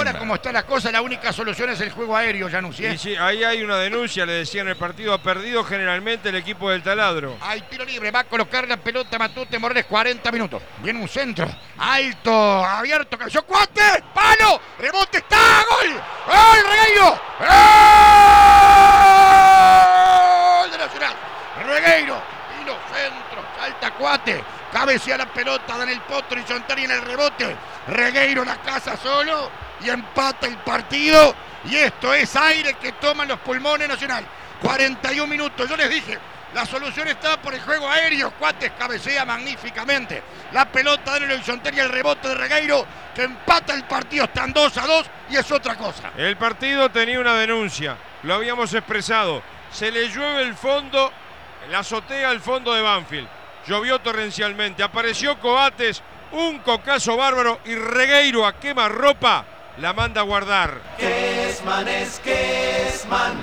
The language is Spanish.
ahora como está la cosa, la única solución es el juego aéreo, Januzzi. Y sí, ahí hay una denuncia, le decían, el partido ha perdido generalmente el equipo del Taladro. Hay tiro libre, va a colocar la pelota Matute Morales, 40 minutos. Viene un centro, alto, abierto, cayó Cuate, palo, rebote, está, gol, gol, Regueiro, gol de Nacional, Regueiro, y los centros, salta Cuate, cabecea la pelota, dan el potro y Sontari en el rebote, Regueiro la casa solo y empata el partido. Y esto es aire que toman los pulmones Nacional. 41 minutos, yo les dije, la solución está por el juego aéreo. Cuates cabecea magníficamente. La pelota de Sontari y el rebote de Regueiro que empata el partido. Están 2-2 y es otra cosa. El partido tenía una denuncia, lo habíamos expresado. Se le llueve el fondo, la azotea al fondo de Banfield. Llovió torrencialmente, apareció Coates, un cocazo bárbaro y Regueiro a quemarropa la manda a guardar. Kessman es Kessman.